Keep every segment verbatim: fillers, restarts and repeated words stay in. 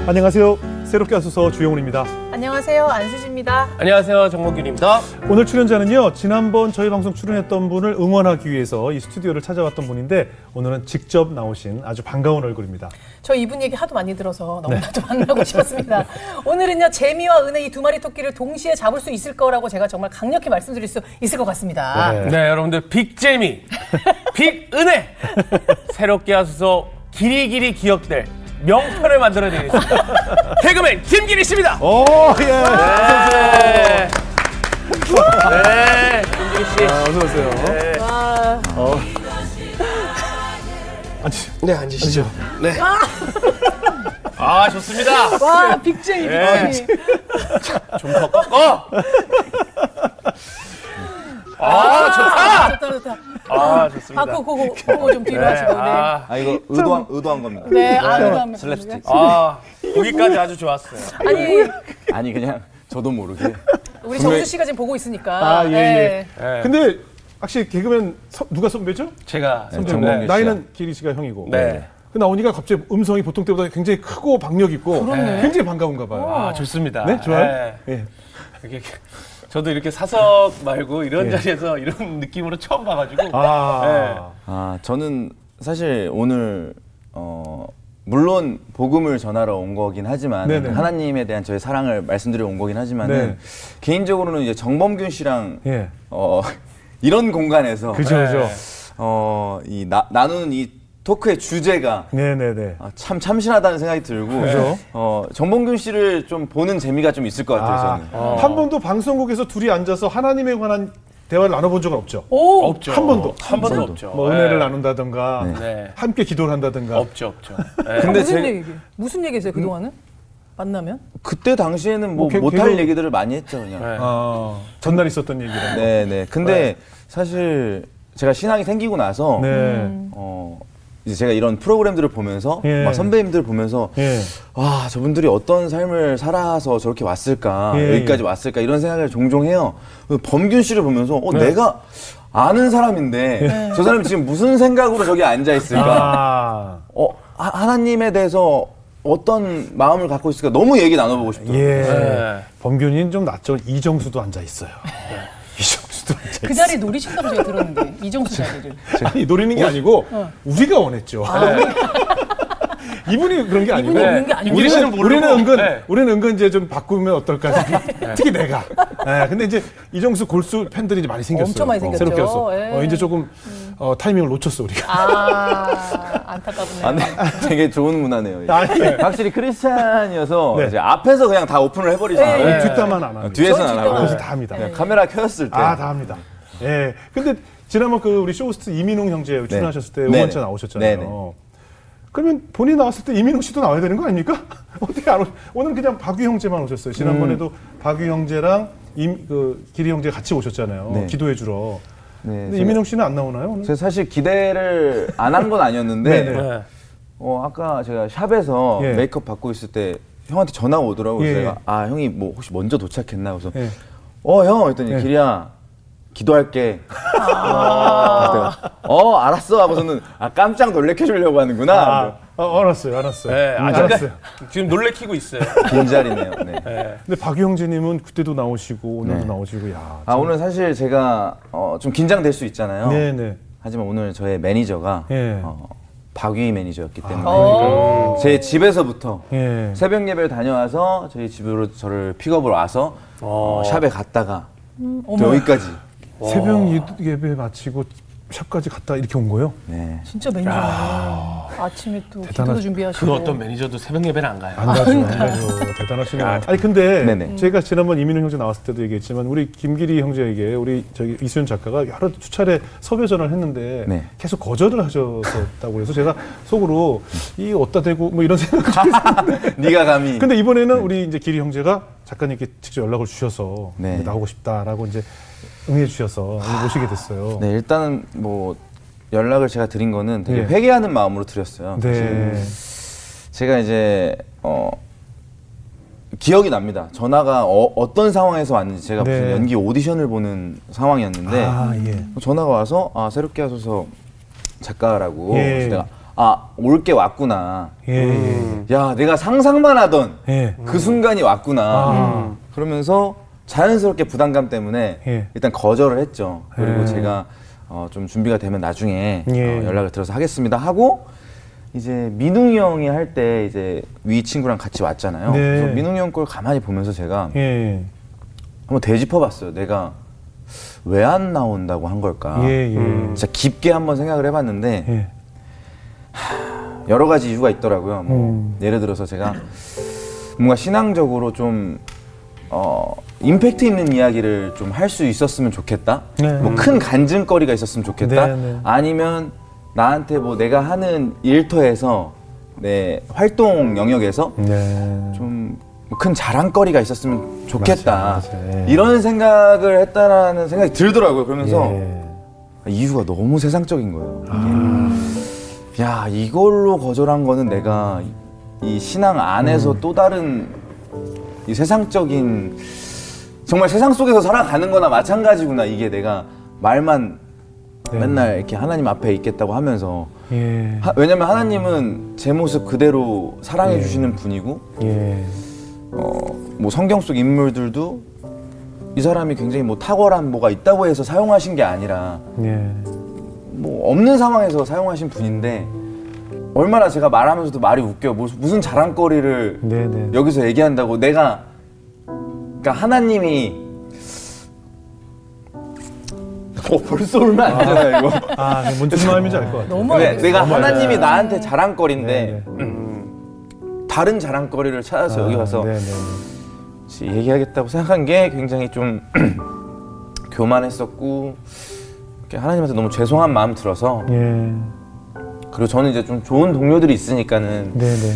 안녕하세요. 새롭게 하소서 주영훈입니다. 안녕하세요. 안수지입니다. 안녕하세요. 정몽균입니다. 오늘 출연자는요. 지난번 저희 방송 출연했던 분을 응원하기 위해서 이 스튜디오를 찾아왔던 분인데 오늘은 직접 나오신 아주 반가운 얼굴입니다. 저 이분 얘기 하도 많이 들어서 너무나도 네. 만나고 싶었습니다. 오늘은요. 재미와 은혜 이 두 마리 토끼를 동시에 잡을 수 있을 거라고 제가 정말 강력히 말씀드릴 수 있을 것 같습니다. 네, 네 여러분들 빅재미, 빅은혜 새롭게 하소서 길이길이 기억될 명편을 만들어내겠습니다. 개그맨 김기리 씨입니다. 오, 예. 네. 네, 김기리 씨. 아, 어서 오세요. 네. 와. 어. 앉으시죠. 네, 앉으시죠. 네. 아, 좋습니다. 와, 빅재미, 네. 빅재미. 좀 더 꺾어. 아, 아, 좋다. 좋다, 좋다. 아, 좋습니다. 아, 그거, 그거, 그거 좀 뒤로 네. 하시고. 네. 아, 아 이거 의도한 의도한 겁니다. 네, 아, 네. 의도하면 슬랩스틱. 아, 거기까지 아주 좋았어요. 아니, 아니 그냥 저도 모르게. 우리 정수 씨가 지금 보고 있으니까. 아, 예, 예. 네. 근데 확실히 개그맨 서, 누가 선배죠? 제가 네, 선배님. 정몽균 네. 나이는 기리 씨가 형이고. 네. 그 나오니까 갑자기 음성이 보통 때보다 굉장히 크고 박력 있고 그렇네. 굉장히 반가운가 봐요. 아, 좋습니다. 네, 좋아요. 네. 예. 이렇게 저도 이렇게 사석 말고 이런 예. 자리에서 이런 느낌으로 처음 봐가지고. 아, 아 저는 사실 오늘 어 물론 복음을 전하러 온 거긴 하지만 네네. 하나님에 대한 저의 사랑을 말씀드리러 온 거긴 하지만은 네. 개인적으로는 이제 정범균 씨랑 예. 어 이런 공간에서 그죠, 네. 그죠. 어이 나누는 이 토크의 주제가 네네네. 아, 참 참신하다는 생각이 들고 그죠. 어 정범균 씨를 좀 보는 재미가 좀 있을 것 같아요. 아, 저는. 어. 한 번도 방송국에서 둘이 앉아서 하나님에 관한 대화를 나눠본 적은 없죠. 오! 없죠. 한 번도. 한 번도 번도. 없죠. 뭐 네. 은혜를 나눈다든가 네. 네. 함께 기도를 한다든가. 없죠, 없죠. 네. 근데 무슨 제- 얘기? 무슨 얘기했어요, 그동안은? 만나면? 그때 당시에는 뭐 뭐 개- 못할 개그- 얘기들을 많이 했죠 그냥. 네. 아, 전날 있었던 얘기를. 네, 네. 근데 사실 제가 신앙이 생기고 나서 네. 음. 어 이제 제가 이런 프로그램들을 보면서 예. 막 선배님들 보면서 예. 와 저분들이 어떤 삶을 살아서 저렇게 왔을까 예, 여기까지 예. 왔을까 왔을까 이런 생각을 종종 해요. 범균 씨를 보면서 어 네. 내가 아는 사람인데 저 사람이 지금 무슨 생각으로 저기 앉아 있을까? 아, 어 하, 하나님에 대해서 어떤 마음을 갖고 있을까 너무 얘기 나눠보고 싶더라고요. 예. 네. 범균이는 좀 낫죠. 이정수도 앉아 있어요. 이정수도 앉아 있어요. 그 자리 노리신다고 제가 들었는데, 이정수 자리를. 아니, 노리는 게 아니고 우리가 원했죠. 이분이 그런 게 아니고 이분이 그런 게 아니고. 김기리 씨는 우리는, 모르고. 우리는 은근 네. 우리는 은근 이제 좀 바꾸면 어떨까 특히 내가 네, 근데 이제 이정수 골수 팬들이 이제 많이 생겼어요. 엄청 많이 생겼죠. 새롭게 왔어. 예. 어, 이제 조금 어, 타이밍을 놓쳤어 우리가. 아, 안타깝네요. 아, 네. 되게 좋은 문화네요. 이게. 아니, 네. 확실히 크리스찬이어서 네. 이제 앞에서 그냥 다 오픈을 해버리잖아요. 네. 뒷담화는 안 합니다. 뒤에서는 안 전 하고 뒷담화. 그래서 다 합니다. 그냥 카메라 켜졌을 때. 아, 다 합니다. 예. 근데 지난번 그 우리 쇼호스트 이민웅 형제 출연하셨을 때 네네. 응원차 나오셨잖아요. 네네. 그러면 본인 나왔을 때 이민웅 씨도 나와야 되는 거 아닙니까? 어떻게 안 오? 오늘 그냥 박유 형제만 오셨어요. 지난번에도 음. 박유 형제랑 임, 그 기리 형제 같이 오셨잖아요. 네. 기도해 주러. 네, 근데 제가- 이민웅 씨는 안 나오나요? 오늘? 제가 사실 기대를 안 한 건 아니었는데 네네. 네. 어, 아까 제가 샵에서 예. 메이크업 받고 있을 때 형한테 전화가 오더라고요. 예. 제가 아 형이 뭐 혹시 먼저 도착했나 그래서 예. 어 형 했더니 예. 기리야 기도할게. 그래서 내가 어 알았어 하고서는 아 깜짝 놀래켜주려고 하는구나. 아, 어, 알았어요, 알았어요. 네, 음, 아직까지 알았어요. 지금 놀래키고 있어요. 빈자리네요. 네. 네. 근데 박유 형제님은 그때도 나오시고 오늘도 네. 나오시고, 야. 아 오늘 사실 제가 어, 좀 긴장될 수 있잖아요. 네네. 하지만 오늘 저의 매니저가 예. 어, 박위 매니저였기 때문에 오. 제 집에서부터 예. 새벽 예배를 다녀와서 저희 집으로 저를 픽업으로 와서 어, 샵에 갔다가 또 여기까지. 새벽 예배 마치고 샵까지 갔다 이렇게 온 거예요? 네. 진짜 매니저네. 아침에 또 대단하시- 기도도 준비하시고. 그 어떤 매니저도 새벽 예배는 안 가요. 안 가죠, 안 가죠. 대단하시네요. 야, 아니 근데 네네. 제가 지난번 이민웅 형제 나왔을 때도 얘기했지만 우리 김기리 형제에게 우리 저기 이수연 작가가 여러 수차례 섭외 전화를 했는데 네. 계속 거절을 하셨었다고 그래서 제가 속으로 이 어디다 대고 뭐 이런 생각을 좀 했었는데 네가 감히. 근데 이번에는 우리 이제 기리 형제가 작가님께 직접 연락을 주셔서 네. 나오고 싶다라고 이제 응해 주셔서 오늘 모시게 됐어요. 네 일단은 뭐 연락을 제가 드린 거는 되게 네. 회개하는 마음으로 드렸어요. 네. 사실 제가 이제 어 기억이 납니다. 전화가 어, 어떤 상황에서 왔는지 제가 네. 무슨 연기 오디션을 보는 상황이었는데 아, 예. 전화가 와서 아 새롭게 하소서 작가라고 예. 그래서 내가 아, 올 게 왔구나. 예, 예. 야, 내가 상상만 하던 예. 그 순간이 왔구나. 아. 그러면서 자연스럽게 부담감 때문에 예. 일단 거절을 했죠. 그리고 예. 제가 어, 좀 준비가 되면 나중에 예. 어, 연락을 드려서 하겠습니다 하고 이제 민웅이 형이 할 때 이제 위 친구랑 같이 왔잖아요. 네. 그래서 민웅이 형 걸 가만히 보면서 제가 예. 한번 되짚어봤어요. 내가 왜 안 나온다고 한 걸까? 예, 예. 진짜 깊게 한번 생각을 해봤는데 예. 여러 가지 이유가 있더라고요. 뭐 음. 예를 들어서 제가 뭔가 신앙적으로 좀 어, 임팩트 있는 이야기를 좀 할 수 있었으면 좋겠다. 네. 뭐 큰 간증거리가 있었으면 좋겠다. 네, 네. 아니면 나한테 뭐 내가 하는 일터에서 내 활동 영역에서 네. 좀 큰 자랑거리가 있었으면 좋겠다. 맞아, 맞아. 예. 이런 생각을 했다라는 생각이 들더라고요. 그러면서 예. 이유가 너무 세상적인 거예요. 아. 이게. 야, 이걸로 거절한 거는 내가 이 신앙 안에서 음. 또 다른 이 세상적인 정말 세상 속에서 살아가는 거나 마찬가지구나. 이게 내가 말만 네. 맨날 이렇게 하나님 앞에 있겠다고 하면서 예. 하, 왜냐면 하나님은 제 모습 그대로 사랑해 예. 주시는 분이고 예. 어, 뭐 성경 속 인물들도 이 사람이 굉장히 뭐 탁월한 뭐가 있다고 해서 사용하신 게 아니라 예. 뭐 없는 상황에서 사용하신 분인데 얼마나 제가 말하면서도 말이 웃겨요. 뭐, 무슨 자랑거리를 네, 네. 여기서 얘기한다고 내가 그러니까 하나님이 어, 벌써 울면 안 되잖아요 이거. 아, 뭔 무슨 마음인지 알 것 같아요. 너무 근데 알겠어요. 내가 너무 하나님이 알겠어요. 나한테 자랑거리인데 네, 네. 음, 다른 자랑거리를 찾아서 여기 와서 네, 네, 네. 얘기하겠다고 생각한 게 굉장히 좀 교만했었고 하나님한테 너무 죄송한 마음 들어서 예. 그리고 저는 이제 좀 좋은 동료들이 있으니까는 네, 네.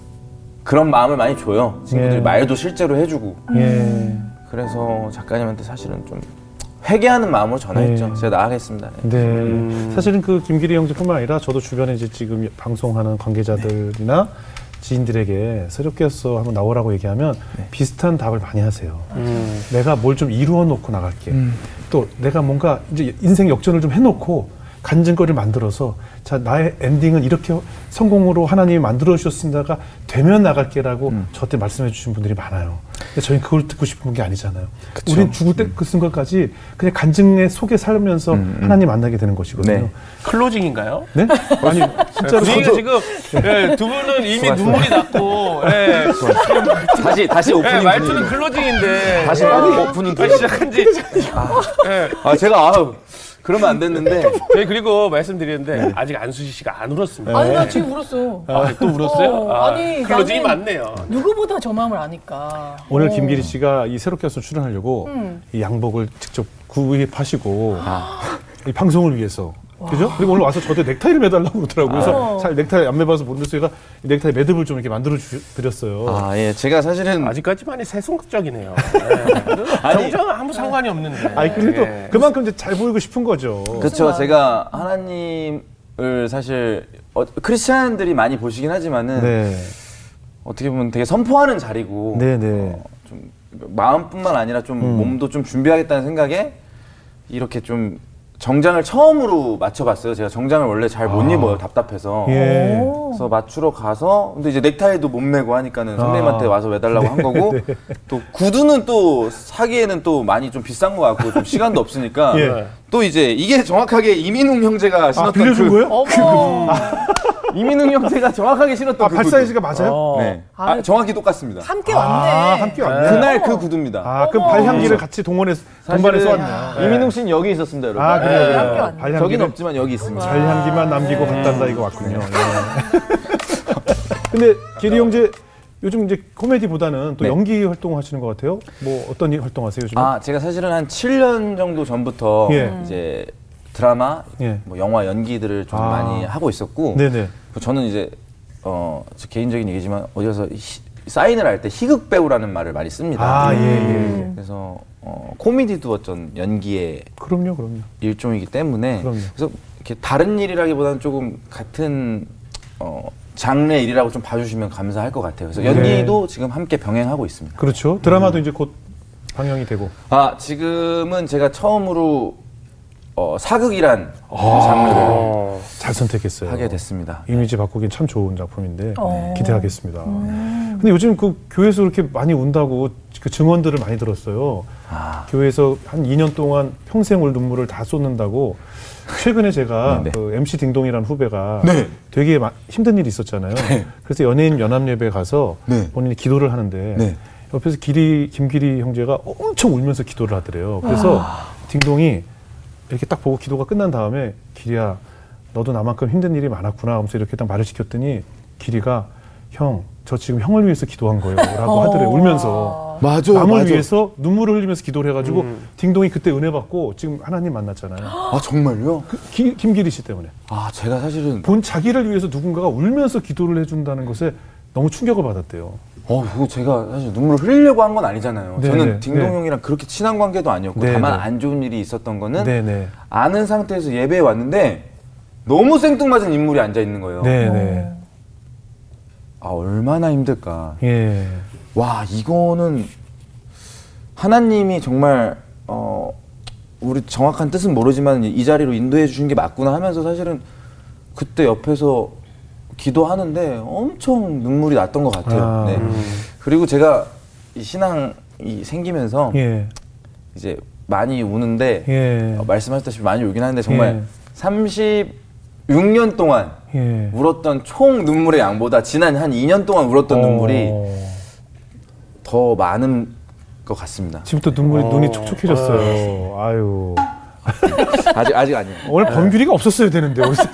그런 마음을 많이 줘요. 친구들이 예. 말도 실제로 해주고 예. 그래서 작가님한테 사실은 좀 회개하는 마음으로 전화했죠. 네. 제가 나가겠습니다. 네. 네. 음. 사실은 그 김기리 형제뿐만 아니라 저도 주변에 이제 지금 방송하는 관계자들이나 지인들에게 새롭게서 한번 나오라고 얘기하면 네. 비슷한 답을 많이 하세요. 음. 내가 뭘 좀 이루어 놓고 나갈게. 음. 또 내가 뭔가 이제 인생 역전을 좀 해놓고 간증거리를 만들어서 자 나의 엔딩은 이렇게 성공으로 하나님이 만들어 주셨습니다가 되면 나갈게라고 음. 저한테 말씀해 주신 분들이 많아요. 근데 저희는 그걸 듣고 싶은 게 아니잖아요. 그쵸. 우린 죽을 때 그 순간까지 그냥 간증의 속에 살면서 음, 음. 하나님 만나게 되는 것이거든요. 네. 클로징인가요? 네? 아니 진짜로 분위기가 저도 지금 예, 두 분은 이미 좋았어요. 눈물이 났고 예, 다시 다시 오프닝 예, 말투는 분위기. 클로징인데 다시 아, 오프닝 아, 분위기. 시작한지 예. 아 제가 아우 그러면 안 됐는데 저희 그리고 말씀드리는데 아직 안수지 씨가 안 울었습니다. 아니 나 지금 울었어. 아, 또 울었어요? 어, 아, 아니, 클로징이 나는- 많네요. 누구보다 저 마음을 아니까. 오늘 어. 김기리 씨가 이 새롭게 와서 출연하려고 음. 이 양복을 직접 구입하시고 이 방송을 위해서 그죠? 그리고 오늘 와서 저한테 넥타이를 매달라고 그러더라고요. 그래서 아. 잘 넥타이 안 매봐서 모르겠어요. 제가 이 넥타이 매듭을 좀 이렇게 만들어 주, 드렸어요. 아 예 제가 사실은 아직까지 많이 세속적이네요. 예. 정정은 아무 상관이 없는데. 아니 그래도 예. 그만큼 이제 잘 보이고 싶은 거죠. 그렇죠. 마음이에요? 제가 하나님을 사실 어, 크리스찬들이 많이 보시긴 하지만은 네, 어떻게 보면 되게 선포하는 자리고 네, 네. 어, 좀 마음뿐만 아니라 좀 음. 몸도 좀 준비하겠다는 생각에 이렇게 좀 정장을 처음으로 맞춰봤어요. 제가 정장을 원래 잘 못 아. 입어요. 답답해서. 예. 오. 그래서 맞추러 가서 근데 이제 넥타이도 못 매고 하니까는 선생님한테 아. 와서 매달라고 한 거고 또 구두는 또 사기에는 또 많이 좀 비싼 거 같고 좀 시간도 없으니까 예. 또 이제 이게 정확하게 이민웅 형제가 아, 신었던 빌려준 그 거예요? 어머. 이민웅 형제가 정확하게 신었던 아, 그 발 구두. 사이즈가 맞아요? 어. 네. 아, 정확히 똑같습니다. 함께 아, 왔네. 함께 왔네. 그날 그 구두입니다. 아, 그럼 어머. 발향기를 같이 동원해서 동반해서 사실은 왔네요. 이민웅 씨는 여기 있었습니다, 여러분. 아, 그래요, 네, 그래요. 함께 왔네. 저긴 발향기를 없지만 여기 있습니다. 발향기만 남기고 네. 갔단다 이거 왔군요. 네. 근데 기리 형제 요즘 이제 코미디보다는 또 네. 연기 활동 하시는 것 같아요. 뭐 어떤 일 활동하세요 요즘? 아, 제가 사실은 한 칠 년 정도 전부터 예. 이제 드라마, 예. 뭐 영화 연기들을 좀 아. 많이 하고 있었고 네네. 저는 이제 어, 저 개인적인 얘기지만 어디 가서 히- 사인을 할 때 희극 배우라는 말을 많이 씁니다. 아, 예, 예, 예. 그래서 어, 코미디도 어떤 연기의 그럼요, 그럼요. 일종이기 때문에 그럼요. 그래서 이렇게 다른 일이라기보다는 조금 같은 어, 장르의 일이라고 좀 봐주시면 감사할 것 같아요. 그래서 연기도 지금 함께 병행하고 있습니다. 그렇죠. 드라마도 이제 곧 방영이 되고. 아 지금은 제가 처음으로 어, 사극이란 장르를 어. 잘 선택했어요. 하게 됐습니다. 이미지 바꾸긴 참 좋은 작품인데 어. 기대하겠습니다. 음. 근데 요즘 그 교회에서 그렇게 많이 운다고 그 증언들을 많이 들었어요. 아. 교회에서 한 이 년 동안 평생 울 눈물을 다 쏟는다고. 최근에 제가 네, 네. 그 엠씨 딩동이라는 후배가 네. 되게 마, 힘든 일이 있었잖아요. 네. 그래서 연예인 연합 예배에 가서 네. 본인이 기도를 하는데 네. 옆에서 기리 김기리 형제가 엄청 울면서 기도를 하더래요. 그래서 와. 딩동이 이렇게 딱 보고 기도가 끝난 다음에 기리야 너도 나만큼 힘든 일이 많았구나 하면서 이렇게 딱 말을 시켰더니 기리가 형 저 지금 형을 위해서 기도한 거예요 라고 어. 하더래요. 울면서 맞아. 남을 맞아. 위해서 눈물을 흘리면서 기도를 해가지고 음. 딩동이 그때 은혜 받고 지금 하나님 만났잖아요. 아 정말요? 그, 기, 김기리 씨 때문에 아 제가 사실은 본 자기를 위해서 누군가가 울면서 기도를 해준다는 것에 너무 충격을 받았대요. 어 그거 제가 사실 눈물을 흘리려고 한 건 아니잖아요. 네, 저는 네, 딩동 네. 형이랑 그렇게 친한 관계도 아니었고 네, 다만 네. 안 좋은 일이 있었던 거는 네네. 아는 상태에서 예배에 왔는데 너무 생뚱맞은 인물이 앉아 있는 거예요. 네네. 아 얼마나 힘들까. 예. 와 이거는 하나님이 정말 어 우리 정확한 뜻은 모르지만 이 자리로 인도해 주신 게 맞구나 하면서 사실은 그때 옆에서 기도하는데 엄청 눈물이 났던 것 같아요. 아. 네. 그리고 제가 이 신앙이 생기면서 예. 이제 많이 우는데 예. 어, 말씀하셨다시피 많이 울긴 하는데 정말 예. 삼십육 년 동안 예. 울었던 총 눈물의 양보다 지난 한 이 년 동안 울었던 눈물이 어. 더 많은 것 같습니다. 지금 또 눈물이 어. 눈이 촉촉해졌어요. 아유. 아직 아직 아니에요. 오늘 범규리가 없었어야 되는데 오늘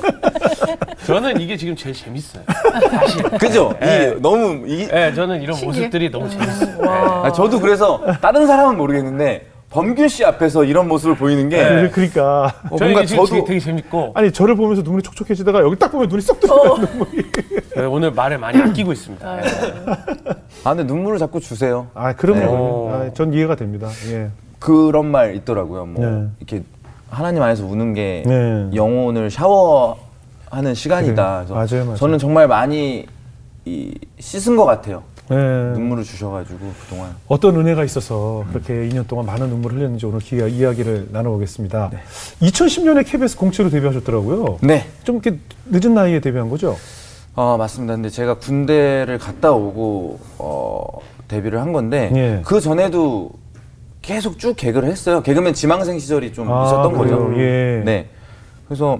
저는 이게 지금 제일 재밌어요. 사실. 그죠? 예. 이 너무 이 네, 저는 이런 신기해. 모습들이 너무 재밌어요. 와. 아, 저도 그래서 다른 사람은 모르겠는데 범균 씨 앞에서 이런 모습을 보이는 게 네. 그러니까 어, 저는 뭔가 이게 지금 저도 되게 재밌고 아니 저를 보면서 눈물이 촉촉해지다가 여기 딱 보면 눈이 쏙 들어가요. 눈물이. 네, 오늘 말을 많이 아끼고 있습니다. 네. 아 근데 눈물을 자꾸 주세요. 아 그럼요. 네. 아, 전 이해가 됩니다. 예. 그런 말 있더라고요. 뭐 네. 이렇게 하나님 안에서 우는 게 네. 영혼을 샤워하는 시간이다. 그래요. 그래서 맞아요, 맞아요. 저는 정말 많이 이, 씻은 것 같아요. 예. 눈물을 주셔가지고 그동안. 어떤 은혜가 있어서 그렇게 이 년 동안 많은 눈물을 흘렸는지 오늘 기, 이야기를 나눠보겠습니다. 이천십 년에 케이비에스 공채로 데뷔하셨더라고요. 네. 좀 이렇게 늦은 나이에 데뷔한 거죠? 어 맞습니다. 근데 제가 군대를 갔다 오고 어, 데뷔를 한 건데 예. 그 전에도 계속 쭉 개그를 했어요. 개그맨 지망생 시절이 좀 아, 있었던 그래요? 거죠. 예. 네. 그래서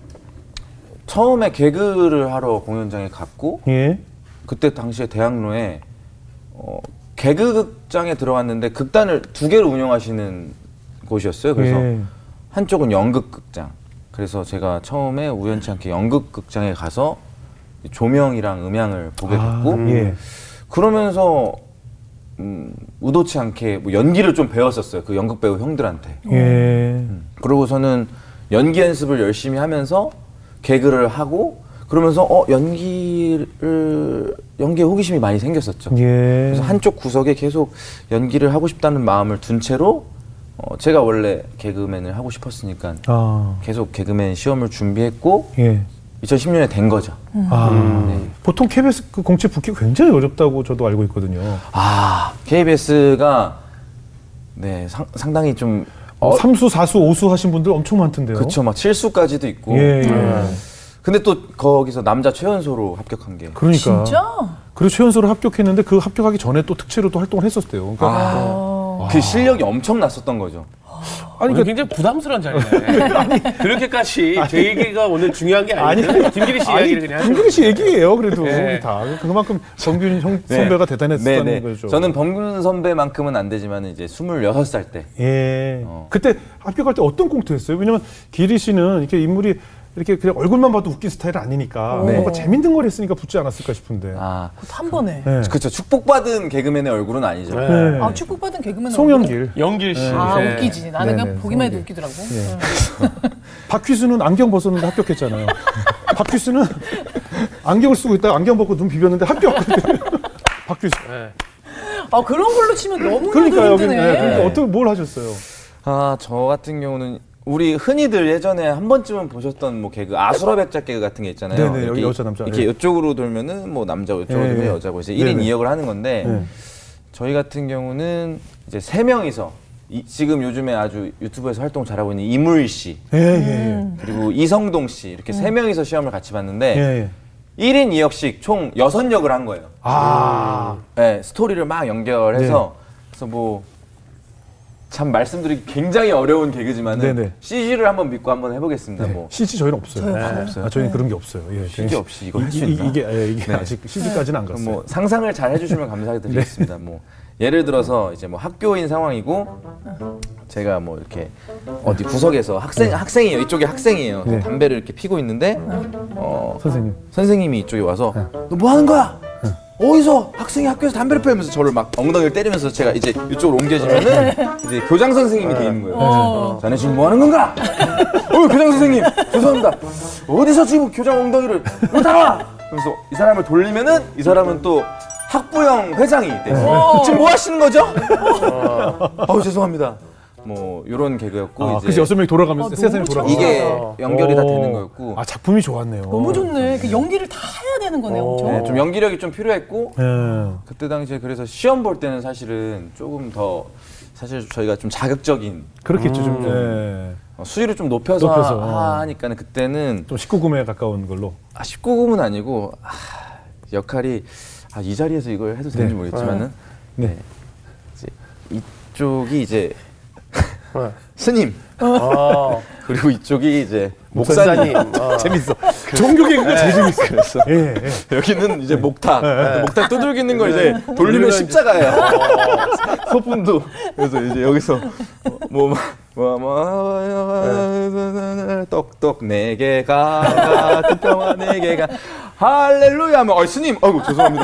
처음에 개그를 하러 공연장에 갔고 예. 그때 당시에 대학로에 어, 개그극장에 들어갔는데 극단을 두 개를 운영하시는 곳이었어요. 그래서 예. 한쪽은 연극극장. 그래서 제가 처음에 우연치 않게 연극극장에 가서 조명이랑 음향을 보게 됐고 아, 예. 그러면서 음, 의도치 않게 뭐 연기를 좀 배웠었어요. 그 연극 배우 형들한테. 예. 음. 그러고서는 연기 연습을 열심히 하면서 개그를 하고 그러면서 어 연기를 연기에 호기심이 많이 생겼었죠. 예. 그래서 한쪽 구석에 계속 연기를 하고 싶다는 마음을 둔 채로 어, 제가 원래 개그맨을 하고 싶었으니까 아. 계속 개그맨 시험을 준비했고 예. 이천십 년에 된 거죠. 아. 네. 보통 케이비에스 그 공채 붙기 굉장히 어렵다고 저도 알고 있거든요. 아 케이비에스가 네 상, 상당히 좀 어, 삼수, 사수, 오수 하신 분들 엄청 많던데요. 그쵸 막 칠수까지도 있고 예, 예. 음. 근데 또 거기서 남자 최연소로 합격한 게 그러니까. 진짜? 그리고 최연소로 합격했는데 그 합격하기 전에 또 특채로 또 활동을 했었대요. 그러니까 어. 그 실력이 엄청 났었던 거죠. 아니 오늘 그러니까 굉장히 부담스러운 자리네. 그렇게까지 제 얘기가 오늘 중요한 게 아니고 김기리 씨 이야기를 그냥 하시는 김기리 씨 얘기예요. 그래도 네. 우리 다 그만큼 정균 형 네. 선배가 대단했다는 네네. 거죠. 저는 범균 선배만큼은 안 되지만 이제 스물여섯 살 때. 예. 어. 그때 합격할 때 어떤 꽁트였어요? 왜냐면 기리 씨는 이렇게 인물이 이렇게 그냥 얼굴만 봐도 웃긴 스타일은 아니니까 네. 뭔가 재밌는 걸 했으니까 붙지 않았을까 싶은데. 아, 한 번에. 네. 그렇죠. 축복받은 개그맨의 얼굴은 아니죠. 네. 네. 아, 축복받은 개그맨. 송영길. 영길 씨. 아, 네. 웃기지. 나는 네네, 그냥 보기만 해도 송영길. 웃기더라고. 예. 박휘수는 안경 벗었는데 합격했잖아요. 박휘수는 안경을 쓰고 있다가 안경 벗고 눈 비볐는데 합격. 박휘수. 네. 아, 그런 걸로 치면 너무나도 그러니까 여기 힘드네. 네, 그러니까 어떻게 뭘 하셨어요? 아, 저 같은 경우는 우리 흔히들 예전에 한 번쯤은 보셨던 뭐 개그 아수라 백작 개그 같은 게 있잖아요. 네네, 여기 여자, 남자. 이렇게 예. 이쪽으로 돌면은 뭐 남자, 이쪽으로 예, 돌면 예. 여자고 이제 일 인 네네. 이 역을 하는 건데 네. 저희 같은 경우는 이제 세 명이서 이, 지금 요즘에 아주 유튜브에서 활동 잘하고 있는 이물 씨, 예, 예, 예. 그리고 이성동 씨 이렇게 세 명이서 시험을 같이 봤는데 예, 예. 일 인 이 역씩 총 여섯 역을 한 거예요. 아, 네, 스토리를 막 연결해서 그래서 뭐 참 말씀드리기 굉장히 어려운 개그지만은 네네. 씨지를 한번 믿고 한번 해보겠습니다. 네. 뭐 씨지 저희는 없어요. 저희는 네. 없어요. 아, 저희는 그런 게 없어요. 예, 씨지 없이 이거 할 수 이- 있나? 이게 예, 이게 네. 아직 씨지까지는 안 갔어요. 뭐 상상을 잘 해주시면 감사드리겠습니다. 뭐 예를 들어서 이제 뭐 학교인 상황이고 제가 뭐 이렇게 어디 구석에서 학생 학생이에요. 이쪽에 학생이에요. 네. 담배를 이렇게 피고 있는데 어, 선생님. 선생님이 이쪽에 와서 너 뭐 하는 거야? 어디서 학생이 학교에서 담배를 피우면서 저를 막 엉덩이를 때리면서 제가 이제 이쪽으로 옮겨지면은 이제 교장 선생님이 돼 있는 거예요. 어. 자네 지금 뭐 하는 건가? 어 교장 선생님 죄송합니다. 어디서 지금 교장 엉덩이를 못 알아? 그래서 이 사람을 돌리면은 이 사람은 또 학부형 회장이 돼 있어요. 지금 뭐 하시는 거죠? 어우 죄송합니다. 뭐 이런 개그였고 아, 이제 그치 여섯 명이 돌아가면서 아, 세상이 너무 돌아가면서 이게 어. 연결이 다 되는 오. 거였고 아, 작품이 좋았네요. 너무 좋네. 그 연기를 다 해야 되는 거네요. 어. 엄청. 네, 좀 연기력이 좀 필요했고 예. 그때 당시에 그래서 시험 볼 때는 사실은 조금 더 사실 저희가 좀 자극적인 그렇겠죠. 좀, 예. 어, 수위를 좀 높여서, 높여서. 하- 하니까는 그때는 좀 십구 금에 가까운 걸로. 아, 십구 금은 아니고 아, 역할이 아, 이 자리에서 이걸 해도 되는지 네. 모르겠지만은 네. 이제 이쪽이 이제 네. 스님 어. 그리고 이쪽이 이제 목사님. 목사님. 어. 재밌어. 종교 개그가 제일 재밌어. 그래서 예, 예. 여기는 이제 목탁, 네. 목탁 두들겨 있는 걸 이제 돌리면 돌리면 십자가예요. 소품도. 그래서 이제 여기서 뭐, 뭐, 뭐, 뭐, 똑똑 네 개가, 같은 평화 네 개가, 할렐루야, 뭐, 어, 스님, 어이구, 죄송합니다.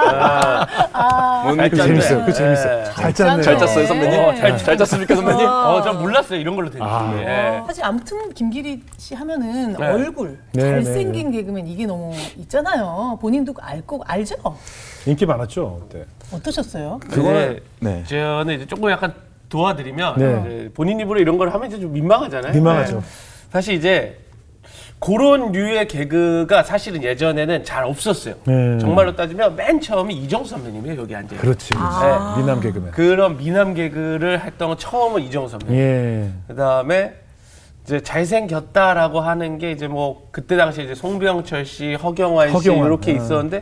뭔 그 느낌인지. 재밌어요. 그 재밌어. 네. 잘 짰네요. 잘 짰어요, 선배님? 네. 잘, 잘 짰습니까, 선배님? 어, 전 몰랐어요. 이런 걸로 되는 아. 게. 예. 사실 아무튼 김기리 씨 하면은 네. 얼굴 네, 잘생긴 개그맨 이게 너무 있잖아요. 본인도 알고 알죠? 인기 많았죠, 그때. 어떠셨어요? 그거는, 네. 저는 이제 조금 약간 도와드리면 네. 이제 본인 입으로 이런 걸 하면 이제 좀 민망하잖아요. 민망하죠. 네. 사실 이제 그런 류의 개그가 사실은 예전에는 잘 없었어요. 네. 정말로 따지면 맨 처음이 이정수 선배님이에요. 여기 앉아요. 그렇지, 그렇지. 아. 네. 미남 개그맨. 그런 미남 개그를 했던 건 처음은 이정수 선배님. 예. 그다음에 이제 잘생겼다라고 하는 게 이제 뭐 그때 당시에 이제 송병철 씨, 허경환, 씨 허경환. 이렇게 아. 있었는데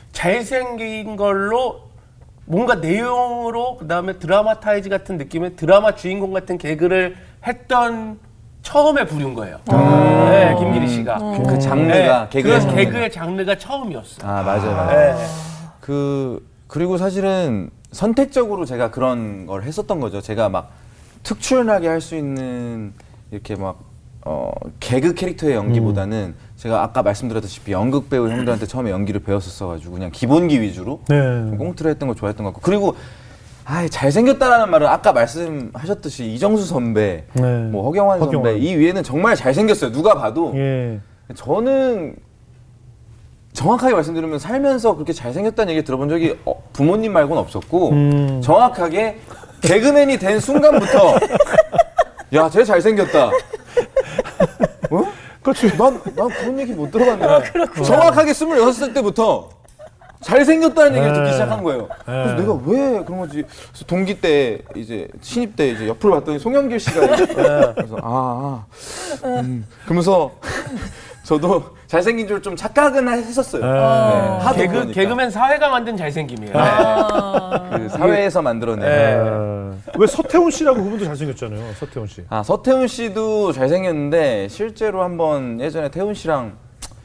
잘생긴 걸로 뭔가 내용으로 그다음에 드라마타이즈 같은 느낌의 드라마 주인공 같은 개그를 했던 처음에 부른 거예요. 네, 김기리 씨가. 그 장르가, 네, 개그의 그런 장르가. 개그의 장르가 처음이었어요. 아, 맞아요, 맞아요. 네. 그 그리고 사실은 선택적으로 제가 그런 걸 했었던 거죠. 제가 막 특출나게 할 수 있는 이렇게 막 어, 개그 캐릭터의 연기보다는 제가 아까 말씀드렸다시피 연극 배우 형들한테 처음에 연기를 배웠었어가지고 그냥 기본기 위주로 네. 좀 꽁트를 했던 걸 좋아했던 것 같고 그리고 아 잘생겼다라는 말은 아까 말씀하셨듯이 이정수 선배, 네. 뭐 허경환, 허경환. 선배 이 위에는 정말 잘생겼어요. 누가 봐도 예. 저는 정확하게 말씀드리면 살면서 그렇게 잘생겼다는 얘기 들어본 적이 어, 부모님 말고는 없었고 음. 정확하게 개그맨이 된 순간부터 야, 쟤 잘생겼다. 어? 그렇지. 난, 난 그런 얘기 못 들어봤네. 정확하게 스물여섯 살 때부터 잘생겼다는 얘기를 듣기 네. 시작한 거예요. 그래서 내가 왜 그런 거지? 그래서 동기 때 이제 신입 때 이제 옆으로 봤더니 송영길 씨가 그래서 아, 아. 음. 그러면서 저도 잘생긴 줄 좀 착각은 했었어요. 네. 네, 하도 개그, 그러니까. 개그맨 사회가 만든 잘생김이에요. 그 사회에서 만들어낸. 네. 아, 왜 서태훈 씨라고 그분도 잘생겼잖아요. 서태훈 씨. 아 서태훈 씨도 잘생겼는데 실제로 한번 예전에 태훈 씨랑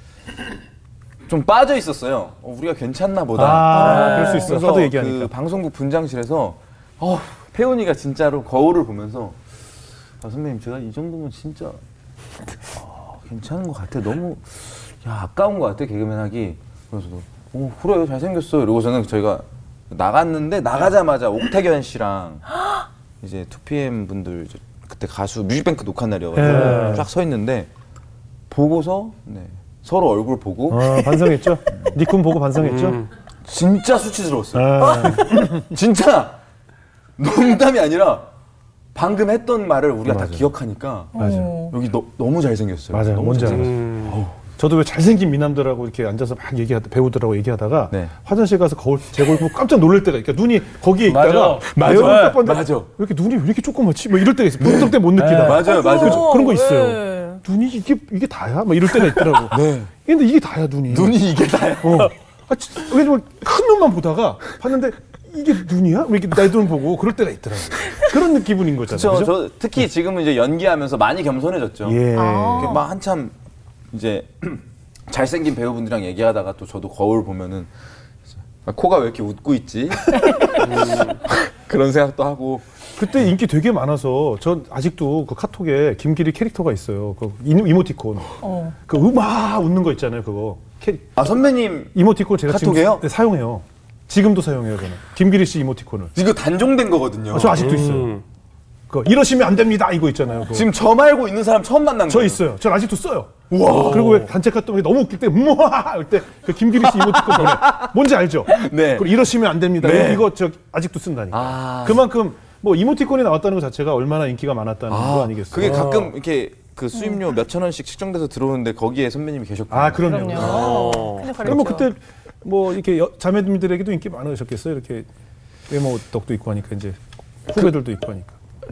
좀 빠져 있었어요. 어, 우리가 괜찮나 보다. 아, 그럴 수 있어. 그래서 하도 얘기하니까. 그 방송국 분장실에서 어, 태훈이가 진짜로 거울을 보면서 아, 선배님 제가 이 정도면 진짜 아, 괜찮은 것 같아. 너무 야 아까운 것 같아 개그맨 하기. 그래서 어 그래 잘생겼어. 이러고서는 저희가 나갔는데 나가자마자 옥태견 씨랑 이제 투피엠 분들 이제 그때 가수 뮤직뱅크 녹화 날이어가지고 네. 쫙 서 있는데 보고서 네, 서로 얼굴 보고 어, 반성했죠? 니쿤 보고 반성했죠? 음. 진짜 수치스러웠어요. 아, 진짜 농담이 아니라 방금 했던 말을 우리가 맞아요. 다 기억하니까 맞아. 어. 여기 너, 너무 잘생겼어요. 맞아요. 너무 뭔지 알았어. 음. 어우, 저도 왜 잘생긴 미남들하고 이렇게 앉아서 막 얘기하다 배우들하고 얘기하다가 네. 화장실 가서 거울 제 거울 보고 깜짝 놀랄 때가 있으니까 눈이 거기에 있다가 맞아. 내 얼굴 맞아. 딱 봤는데 맞아. 왜 이렇게 눈이 왜 이렇게 조그맣지? 뭐 이럴 때가 있어요. 분석 때 못 느끼다가 네. 맞아요, 맞아요. 그죠? 그런 거 있어요. 네. 눈이 이게 이게 다야? 막 이럴 때가 있더라고. 네. 근데 이게 다야 눈이. 눈이 이게 다야. 어. 아, 진- 왜냐면 큰 눈만 보다가 봤는데 이게 눈이야? 왜 이렇게 내 눈 보고 그럴 때가 있더라고. 그런 기분인 거잖아요. 저, 그죠? 저 특히 지금은 이제 연기하면서 많이 겸손해졌죠. 예. 아. 이렇게 막 한참 이제 잘생긴 배우분들이랑 얘기하다가 또 저도 거울 보면은 아, 코가 왜 이렇게 웃고 있지? 음, 그런 생각도 하고. 그때 인기 되게 많아서 전 아직도 그 카톡에 김기리 캐릭터가 있어요. 그 이- 이모티콘. 어. 그 음악 웃는 거 있잖아요. 그거. 캐, 아 선배님 이모티콘 제가 카톡에요? 지금 네, 사용해요. 지금도 사용해요. 저는. 김기리 씨 이모티콘을. 이거 단종된 거거든요. 아, 저 아직도 있어요. 음. 그 이러시면 안 됩니다. 이거 있잖아요. 그거. 지금 저 말고 있는 사람 처음 만난 저 거예요. 있어요. 전 아직도 써요. 그리고 왜 단체 카톡에 너무 웃길 때 무아 할때 그 김기리 씨 이모티콘 보내. 뭔지 알죠? 네. 그걸 이러시면 안 됩니다. 네. 이거 저 아직도 쓴다니까. 아. 그만큼 뭐 이모티콘이 나왔다는 것 자체가 얼마나 인기가 많았다는 거 아니겠어요? 그게 가끔 이렇게 그 수입료 몇천 원씩 측정돼서 들어오는데 거기에 선배님이 계셨군요. 아 그럼요. 그럼요. 어. 근데 그러면 그렇죠. 그때 뭐 이렇게 여- 자매님들에게도 인기 많으셨겠어요? 이렇게 외모 덕도 있고 하니까 이제 후배들도 있고 하니까.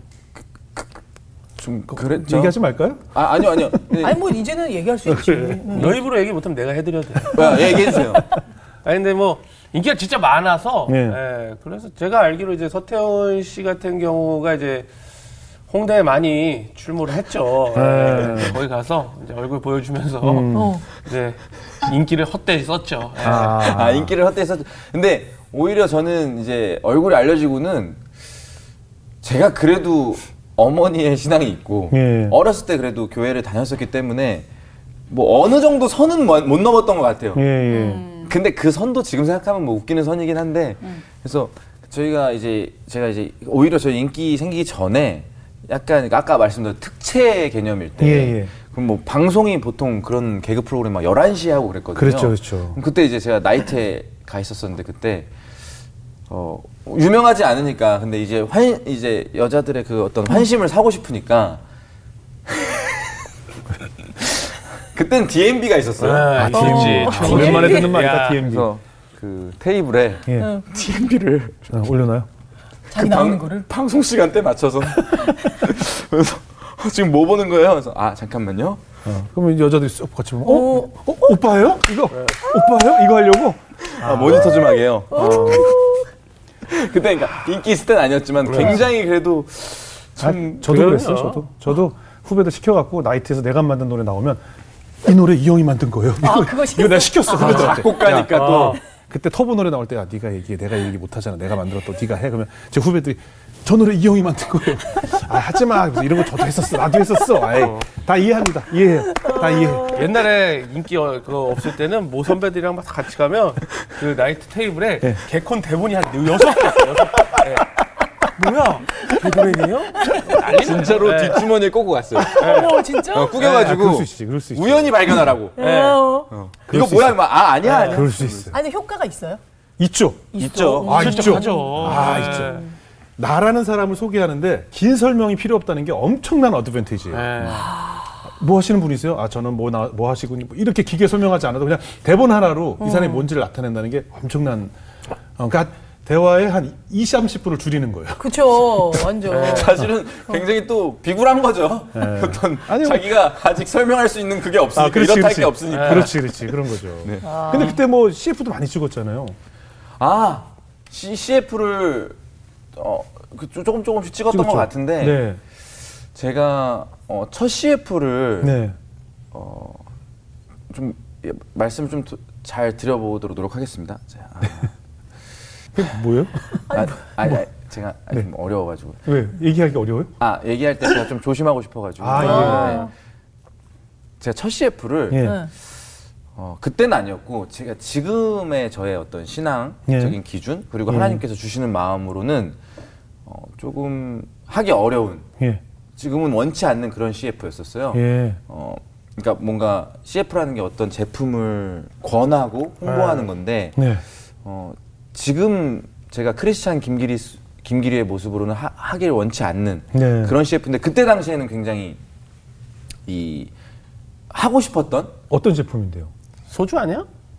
좀 그랬죠. 얘기하지 말까요? 아 아니요 아니요. 네. 아니 뭐 이제는 얘기할 수 있지. 음. 너 입으로 얘기 못하면 내가 해드려도 돼. 아, 얘기해 주세요. 아니 근데 뭐 인기가 진짜 많아서 네. 예, 그래서 제가 알기로 이제 서태원 씨 같은 경우가 이제 홍대에 많이 출몰을 했죠. 네. 예, 거기 가서 이제 얼굴 보여주면서 어. 이제 인기를 헛되이 썼죠. 예. 아, 인기를 헛되이 근데 오히려 저는 이제 얼굴이 알려지고는 제가 그래도 어머니의 신앙이 있고 예. 어렸을 때 그래도 교회를 다녔었기 때문에 뭐 어느 정도 선은 못 못 넘었던 것 같아요. 예, 예. 음. 근데 그 선도 지금 생각하면 뭐 웃기는 선이긴 한데 그래서 저희가 이제 제가 이제 오히려 저희 인기 생기기 전에 약간 아까 말씀드린 특채 개념일 때 예, 예. 그럼 뭐 방송이 보통 그런 개그 프로그램 막 열한 시에 하고 그랬거든요. 그렇죠, 그렇죠. 그럼 그때 이제 제가 나이트에 가 있었었는데 그때 어 유명하지 않으니까 근데 이제 환 이제 여자들의 그 어떤 환심을 사고 싶으니까 그땐 디엠비가 있었어요. 아, 디엠비. 있지. 오랜만에 듣는 말이다, 야. 디엠비. 그래서 그 테이블에 예. 응. 디엠비를 어, 올려놔요? 자기 나오는 거를. 방송 시간대 맞춰서 그래서 어, 지금 뭐 보는 거예요? 그래서 아 잠깐만요. 어. 그러면 여자들이 쏙 같이 보면, 오. 어? 어? 오빠예요? 이거? 오빠예요? 이거 하려고? 아, 모니터 좀 하게요. 그때 그러니까 인기 있을 땐 아니었지만 굉장히 그래도 아, 저도 그래요. 그랬어요. 저도 저도 후배들 시켜갖고 나이트에서 내가 만든 노래 나오면 이 노래 이 형이 만든 거예요. 아, 이거, 그거 이거 내가 시켰어 후배들한테. 작곡가니까 야, 또. 어. 그때 터보 노래 나올 때 야, 네가 얘기해, 내가 얘기 못하잖아, 내가 만들었다, 네가 해. 그러면 제 후배들이 저 노래 이 형이 만든 거예요. 아 하지 마. 이런 거 저도 했었어, 나도 했었어. 아이, 다 이해합니다. 이해해요. 다 이해해. 옛날에 인기 어, 그거 없을 때는 모 선배들이랑 막 같이 가면 그 나이트 테이블에 예. 개콘 대본이 한 여섯 개, 여섯 개. 예. 뭐야? 개그맨이에요? 난리 진짜로 났어요. 예. 뒷주머니에 꽂고 갔어요. 어머 진짜? 어, 아, 꾸겨가지고 그럴 수 있지, 그럴 수 있지. 우연히 발견하라고. 예. 어. 그럴 이거 수 뭐야? 있어요. 막, 아 아니야 아니야. 그럴 수 있어요. 아니 효과가 있어요? 있죠. 있죠. 아, 실제 있죠. 가죠. 아, 예. 있죠. 나라는 사람을 소개하는데 긴 설명이 필요 없다는 게 엄청난 어드밴티지예요. 예. 뭐 하시는 분이세요? 아 저는 뭐, 나, 뭐 하시고 뭐 이렇게 기계 설명하지 않아도 그냥 대본 하나로 이 사람이 뭔지를 나타낸다는 게 엄청난 어, 그러니까 대화의 한 이십, 삼십 분을 줄이는 거예요. 그쵸 완전. 사실은 굉장히 또 비굴한 거죠. 어떤 아니, 뭐- 자기가 아직 설명할 수 있는 그게 없으니까 이렇다 할 게 없으니까. 그렇지, 그렇지. 그런 거죠. 근데 그때 뭐 씨에프도 많이 찍었잖아요. 아 씨에프를 어, 그 조- 조금 조금씩 찍었던 찍었죠. 것 같은데 네. 제가 어, 첫 씨에프를 네. 좀 예, 말씀 좀 잘 드려보도록 노력하겠습니다. 자, 아, 그게 뭐예요? 아, 아니, 아니, 제가 아니, 좀 어려워가지고. 왜? 얘기하기 어려워요? 아 얘기할 때 제가 좀 조심하고 싶어가지고. 아, 예. 네. 제가 첫 씨에프를 예. 응. 어, 그때는 아니었고 제가 지금의 저의 어떤 신앙적인 예. 기준 그리고 예. 하나님께서 주시는 마음으로는 어, 조금 하기 어려운 예. 지금은 원치 않는 그런 씨에프였었어요. 예. 어, 그러니까 뭔가 씨에프라는 게 어떤 제품을 권하고 홍보하는 건데 네. 어, 지금 제가 크리스찬 김기리 수- 김기리의 모습으로는 하, 하길 원치 않는 네. 그런 씨에프인데 그때 당시에는 굉장히 이 하고 싶었던 어떤 제품인데요? 소주 아니야?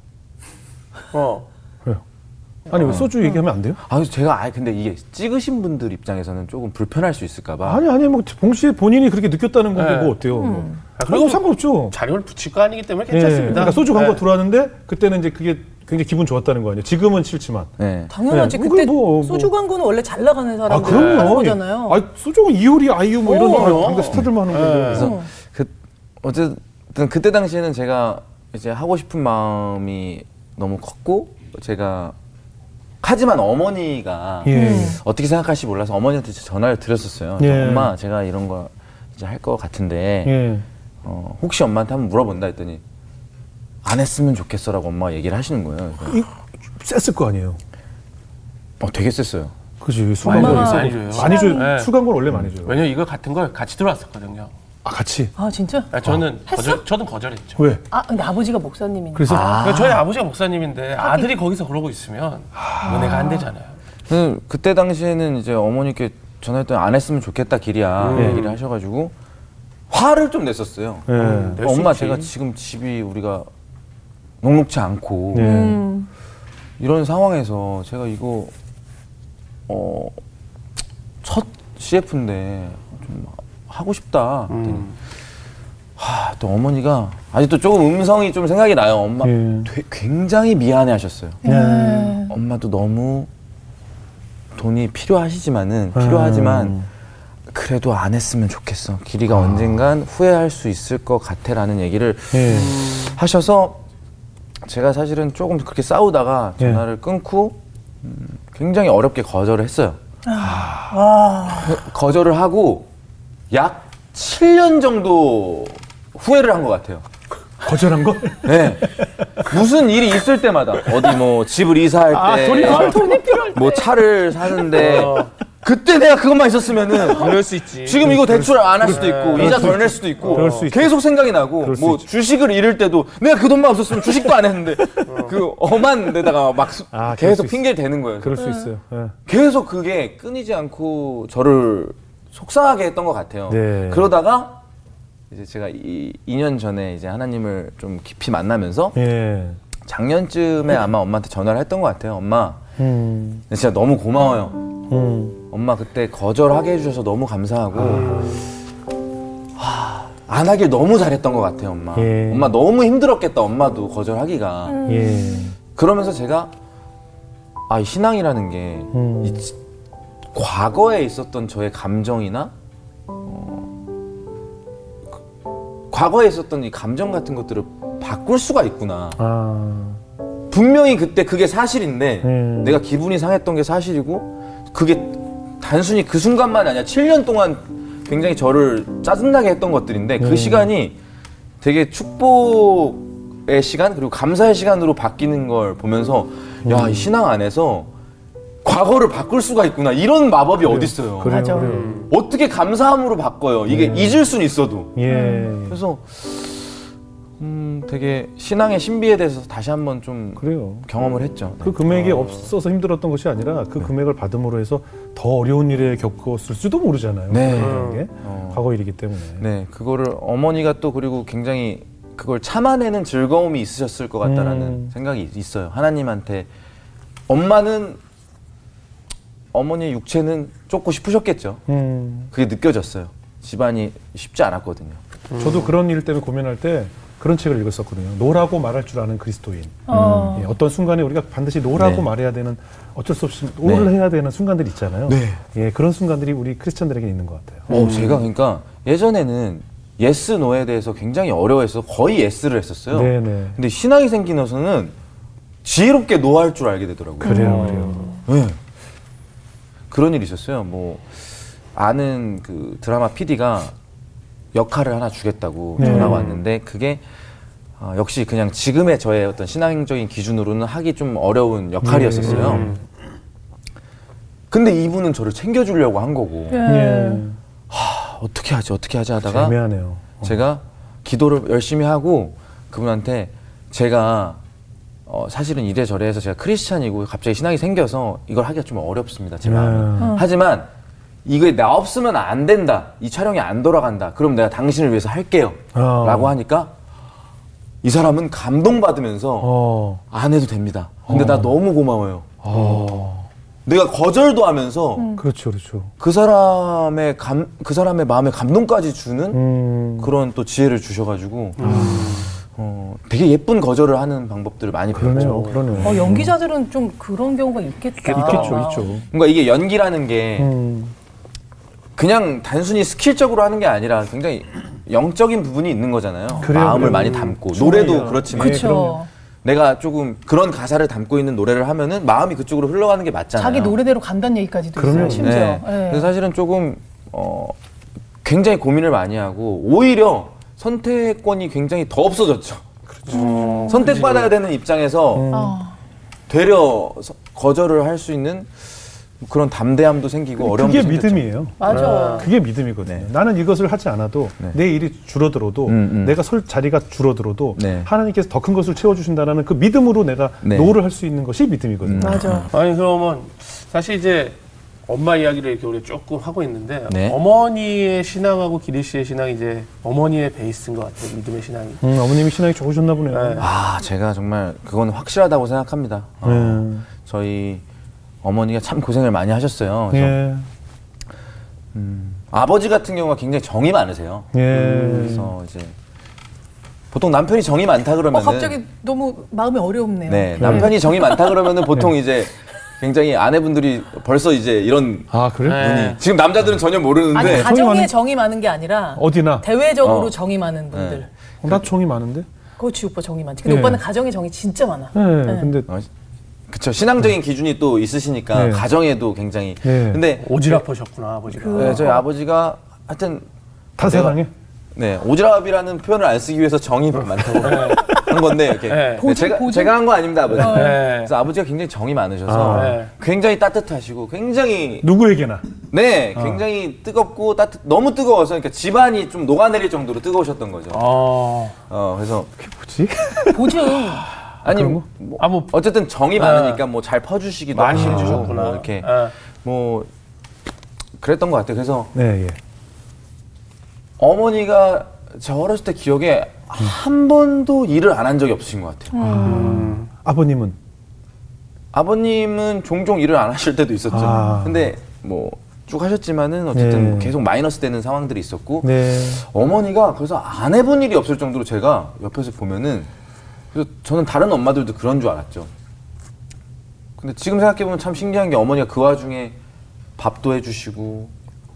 어. 왜요? 아니 왜 소주 얘기하면 안 돼요? 아, 제가 아 근데 이게 찍으신 분들 입장에서는 조금 불편할 수 있을까봐. 아니 아니 뭐 봉씨에 본인이 그렇게 느꼈다는 건데 네. 뭐 어때요? 뭐. 아, 그거 그리고 상관없죠. 자료를 붙일 거 아니기 때문에 예, 괜찮습니다. 그러니까 소주 광고 네. 들어왔는데 그때는 이제 그게 굉장히 기분 좋았다는 거 아니에요? 지금은 싫지만. 네. 당연하지. 네, 그때 뭐, 뭐. 소주 광고는 원래 잘 나가는 아 사람들 그럼요. 하는 거잖아요. 아 소주는 이효리, 아이유 뭐 이런 어, 당대 스타들만 하는 건데. 그래서 어. 그 어쨌든 그때 당시에는 제가 이제 하고 싶은 마음이 너무 컸고 제가 하지만 어머니가 예. 어떻게 생각할지 몰라서 어머니한테 전화를 드렸었어요. 예. 엄마 제가 이런 거 이제 할 것 같은데 예. 어, 혹시 엄마한테 한번 물어본다 했더니 안 했으면 좋겠어라고 엄마가 얘기를 하시는 거예요. 그래서 이 셌을 거 아니에요. 어, 되게 셌어요. 그지 술 많이 광고 줘요, 있어. 많이 줘요. 많이 줘. 네. 술 광고는 원래 많이 줘요. 왜냐면 이거 같은 걸 같이 들어왔었거든요. 아 같이. 아 진짜? 아, 저는 했어? 거절, 저는 거절했죠. 왜? 아 근데 아버지가 목사님이니까. 그래서 그러니까 저희 아버지가 목사님인데 아들이 거기서 그러고 있으면 은혜가 안 되잖아요. 그 그때 당시에는 이제 어머니께 전화했더니 안 했으면 좋겠다 길이야 음. 얘기를 하셔가지고 화를 좀 냈었어요. 예. 음. 낼수 엄마 있지. 제가 지금 집이 우리가 녹록치 않고 예. 음. 이런 상황에서 제가 이거 어, 첫 씨에프인데 좀 하고 싶다. 그랬더니 음. 하, 또 어머니가 아직도 조금 음성이 좀 생각이 나요. 엄마 예. 되- 굉장히 미안해하셨어요. 네. 엄마도 너무 돈이 필요하시지만은 음. 필요하지만 그래도 안 했으면 좋겠어. 길이가 언젠간 후회할 수 있을 것 같아라는 얘기를 예. 하셔서 제가 사실은 조금 그렇게 싸우다가 예. 전화를 끊고 음, 굉장히 어렵게 거절을 했어요. 아. 그- 거절을 하고 약 칠 년 정도 후회를 한 것 같아요. 거절한 거? 네. 무슨 일이 있을 때마다 어디 뭐 집을 이사할 때, 아, 돈이 아, 돈이 필요할 때. 뭐 차를 사는데 어. 그때 내가 그것만 있었으면은 그럴 수 있지. 지금 이거 대출 안 할 수도 있고 이자 덜 낼 수도 있고 그럴 수 있죠. 계속 생각이 나고 그럴 수 뭐 있죠. 주식을 잃을 때도 내가 그 돈만 없었으면 주식도 안 했는데 그 엄한 데다가 막 수- 아, 그럴 계속 수 있어. 핑계를 대는 거예요. 그럴 수 있어요. 예. 계속 그게 끊이지 않고 저를 속상하게 했던 것 같아요. 네. 그러다가 이제 제가 이 이 년 전에 이제 하나님을 좀 깊이 만나면서 예. 작년쯤에 아마 엄마한테 전화를 했던 것 같아요. 엄마, 음. 진짜 너무 고마워요. 음. 엄마 그때 거절하게 해주셔서 너무 감사하고 하, 안 하길 너무 잘했던 것 같아요, 엄마. 예. 엄마 너무 힘들었겠다, 엄마도 거절하기가. 예. 그러면서 제가 아, 이 신앙이라는 게 음. 이 지- 과거에 있었던 저의 감정이나 어, 그- 과거에 있었던 이 감정 같은 것들을 바꿀 수가 있구나. 아. 분명히 그때 그게 사실인데 음. 내가 기분이 상했던 게 사실이고 그게 단순히 그 순간만이 아니라 칠 년 동안 굉장히 저를 짜증나게 했던 것들인데 그 음. 시간이 되게 축복의 시간 그리고 감사의 시간으로 바뀌는 걸 보면서 야, 이 신앙 안에서 과거를 바꿀 수가 있구나 이런 마법이 어딨어요. 그래요, 맞아. 그래요. 어떻게 감사함으로 바꿔요. 이게 잊을 수는 있어도. 예. 그래서 음, 되게 신앙의 신비에 대해서 다시 한번 좀 그래요. 경험을 했죠. 네. 그 금액이 없어서 힘들었던 것이 아니라 그 금액을 받음으로 해서 더 어려운 일에 겪었을지도 모르잖아요. 네. 그런 게 어. 과거 일이기 때문에. 네, 그거를 어머니가 또 그리고 굉장히 그걸 참아내는 즐거움이 있으셨을 것 같다라는 음. 생각이 있어요. 하나님한테 엄마는 어머니의 육체는 쫓고 싶으셨겠죠. 음. 그게 느껴졌어요. 집안이 쉽지 않았거든요. 저도 그런 일 때문에 고민할 때 그런 책을 읽었었거든요. 노라고 말할 줄 아는 그리스도인. 어. 예, 어떤 순간에 우리가 반드시 노라고 네. 말해야 되는 어쩔 수 없이 노를 네. 해야 되는 순간들이 있잖아요. 네. 예, 그런 순간들이 우리 크리스천들에게 있는 것 같아요. 어, 제가 그러니까 예전에는 예스 노에 대해서 굉장히 어려워해서 거의 예스를 했었어요. 네네. 근데 신앙이 생기면서는 지혜롭게 노할 줄 알게 되더라고요. 그래요, 그래요. 네. 그런 일이 있었어요. 뭐 아는 그 드라마 피디가 역할을 하나 주겠다고 네. 전화가 왔는데 그게 어, 역시 그냥 지금의 저의 어떤 신앙적인 기준으로는 하기 좀 어려운 역할이었었어요. 음. 근데 이분은 저를 챙겨주려고 한 거고 예. 예. 하, 어떻게 하지 어떻게 하지 하다가 애매하네요. 어. 제가 기도를 열심히 하고 그분한테 제가 어, 사실은 이래저래 해서 제가 크리스찬이고 갑자기 신앙이 생겨서 이걸 하기가 좀 어렵습니다. 제 마음이. 음. 하지만 이게 나 없으면 안 된다. 이 촬영이 안 돌아간다. 그럼 내가 당신을 위해서 할게요. 어. 라고 하니까 이 사람은 감동받으면서 어. 안 해도 됩니다. 근데 어. 나 너무 고마워요. 어. 내가 거절도 하면서 음. 그렇죠, 그렇죠. 그 사람의 감, 그 사람의 마음에 감동까지 주는 음. 그런 또 지혜를 주셔가지고 어, 되게 예쁜 거절을 하는 방법들을 많이 그러네요, 배웠죠. 그러네요. 어, 연기자들은 좀 그런 경우가 있겠다. 있겠죠, 있죠. 뭔가 이게 연기라는 게 음. 그냥 단순히 스킬적으로 하는 게 아니라 굉장히 영적인 부분이 있는 거잖아요. 그래요, 마음을 그래요. 많이 담고 충분해요. 노래도 그렇지만 네, 그럼요. 그렇죠. 내가 조금 그런 가사를 담고 있는 노래를 하면은 마음이 그쪽으로 흘러가는 게 맞잖아요. 자기 노래대로 간다는 얘기까지도 그럼요. 있어요. 심지어. 네. 네. 그래서 사실은 조금 어, 굉장히 고민을 많이 하고 오히려 선택권이 굉장히 더 없어졌죠. 음. 선택받아야 되는 입장에서 아. 되려 서- 거절을 할 수 있는 그런 담대함도 생기고 어려움도 그게 생겼죠. 믿음이에요. 맞아. 그게 믿음이거든요. 네. 나는 이것을 하지 않아도 네. 내 일이 줄어들어도 음, 음. 내가 설 자리가 줄어들어도 네. 하나님께서 더 큰 것을 채워주신다라는 그 믿음으로 내가 네. 노를 할 수 있는 것이 믿음이거든요. 음. 맞아. 아니 그러면 사실 이제 엄마 이야기를 이렇게 우리 조금 하고 있는데 네. 어머니의 신앙하고 기리 씨의 신앙이 이제 어머니의 베이스인 것 같아요. 믿음의 신앙이. 음, 어머님이 신앙이 좋으셨나 보네요. 네. 아, 제가 정말 그건 확실하다고 생각합니다. 어, 네. 저희 어머니가 참 고생을 많이 하셨어요. 그래서 예. 아버지 같은 경우가 굉장히 정이 많으세요. 예. 그래서 이제 보통 남편이 정이 많다 어, 그러면은 갑자기 너무 마음이 어렵네요. 네, 남편이 정이 많다 그러면은 보통 이제 굉장히 아내분들이 벌써 이제 이런 아 그래? 네. 분이 지금 남자들은 전혀 모르는데 아니 정이 가정에 많은- 정이 많은 게 아니라 어디나? 대외적으로 어. 정이 많은 분들. 네. 어, 나 종이 많은데? 그렇지 오빠 정이 많지. 근데 네. 오빠는 가정에 정이 진짜 많아. 네. 네. 근데 어, 그쵸 신앙적인 기준이 또 있으시니까 네. 가정에도 굉장히 네. 근데 오지랖하셨구나 아버지가. 그- 네, 저희 아버지가 하여튼 다 세상에. 네 오지랖이라는 표현을 안 쓰기 위해서 정이 많다고 한 건데 이렇게 네. 네, 보증, 제가 보증? 제가 한 거 아닙니다 아버지. 어. 네. 그래서 아버지가 굉장히 정이 많으셔서 아. 네. 굉장히 따뜻하시고 굉장히 누구에게나. 네 어. 굉장히 뜨겁고 따뜻 너무 뜨거워서 그러니까 집안이 좀 녹아내릴 정도로 뜨거우셨던 거죠. 어. 어 그래서 그게 뭐지? 보증. 아니 그런 거? 뭐, 아, 뭐 어쨌든 정이 많으니까 뭐 잘 퍼주시기도 많이 하시고 해주셨구나. 뭐 이렇게 예. 뭐 그랬던 것 같아요. 그래서 네, 예. 어머니가 저 어렸을 때 기억에 한 번도 일을 안 한 적이 없으신 것 같아요. 음. 아버님은 아버님은 종종 일을 안 하실 때도 있었죠. 아. 근데 뭐 쭉 하셨지만은 어쨌든 네. 계속 마이너스 되는 상황들이 있었고 네. 어머니가 그래서 안 해본 일이 없을 정도로 제가 옆에서 보면은 그래서 저는 다른 엄마들도 그런 줄 알았죠. 근데 지금 생각해보면 참 신기한 게 어머니가 그 와중에 밥도 해주시고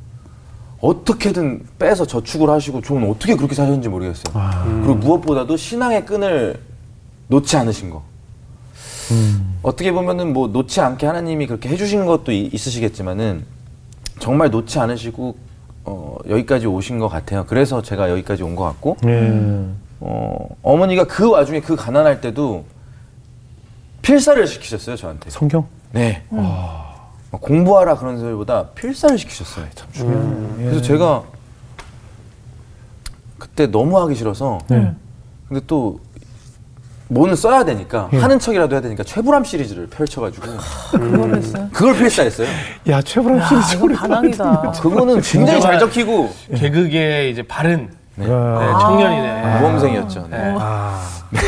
어떻게든 빼서 저축을 하시고 저는 어떻게 그렇게 사셨는지 모르겠어요. 아. 그리고 무엇보다도 신앙의 끈을 놓지 않으신 거. 음. 어떻게 보면은 뭐 놓지 않게 하나님이 그렇게 해주신 것도 이- 있으시겠지만은 정말 놓지 않으시고 어, 여기까지 오신 것 같아요. 그래서 제가 여기까지 온 것 같고 네. 어, 어머니가 그 와중에 그 가난할 때도 필사를 시키셨어요 저한테. 성경? 네. 막 공부하라 그런 소리보다 필사를 시키셨어요. 참 중요해요. 예. 그래서 제가 그때 너무 하기 싫어서 네. 근데 또 뭐는 써야 되니까 예. 하는 척이라도 해야 되니까 최불암 시리즈를 펼쳐가지고 그걸 했어요. 그걸 필사했어요. 야, 최불암 야, 시리즈 이거 반항이다. 그거는 굉장히 잘 적히고 개그계 이제 바른 네. 네, 아. 청년이네. 모범생이었죠. 네. 아.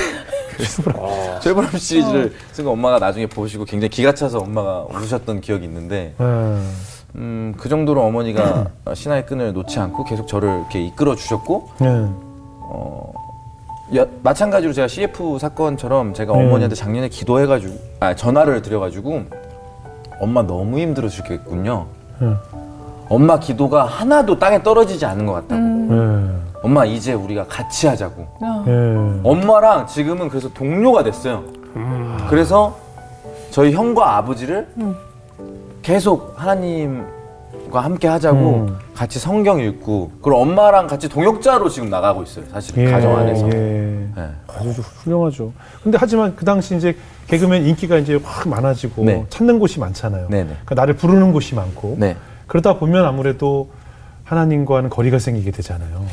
최불암 시리즈를 쓴 거 엄마가 나중에 보시고 굉장히 기가 차서 엄마가 웃으셨던 기억이 있는데 네. 음, 그 정도로 어머니가 신앙의 끈을 놓지 않고 계속 저를 이렇게 이끌어 주셨고 네. 어, 여, 마찬가지로 제가 씨에프 사건처럼 제가 네. 어머니한테 작년에 기도해가지고 아 전화를 드려가지고 엄마 너무 힘들으시겠군요. 네. 엄마 기도가 하나도 땅에 떨어지지 않은 것 같다고. 네. 엄마 이제 우리가 같이 하자고. 야. 네. 엄마랑 지금은 그래서 동료가 됐어요. 그래서 저희 형과 아버지를 계속 하나님과 함께 하자고 음. 같이 성경 읽고 그리고 엄마랑 같이 동역자로 지금 나가고 있어요. 사실 예, 가정 안에서. 예. 네. 아주 훌륭하죠. 근데 하지만 그 당시 이제 개그맨 인기가 이제 확 많아지고 네. 찾는 곳이 많잖아요. 네네. 그러니까 나를 부르는 곳이 많고 네. 그러다 보면 아무래도 하나님과는 거리가 생기게 되잖아요.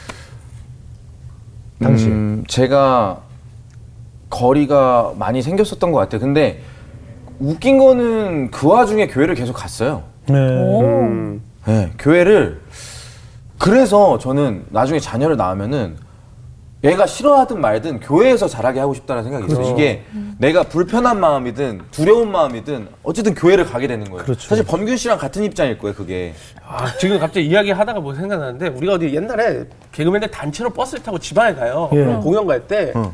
당시. 음, 제가 거리가 많이 생겼었던 것 같아요. 근데 웃긴 거는 그 와중에 교회를 계속 갔어요. 네. 오. 네, 교회를 그래서 저는 나중에 자녀를 낳으면은 얘가 싫어하든 말든 교회에서 자라게 하고 싶다는 생각이 있어요. 이게 내가 불편한 마음이든 두려운 마음이든 어쨌든 교회를 가게 되는 거예요. 그렇죠. 사실 범균 씨랑 같은 입장일 거예요, 그게. 아, 지금 갑자기 이야기하다가 뭐 생각나는데 우리가 어디 옛날에 개그맨들 단체로 버스를 타고 지방에 가요. 예. 공연 갈 때 어.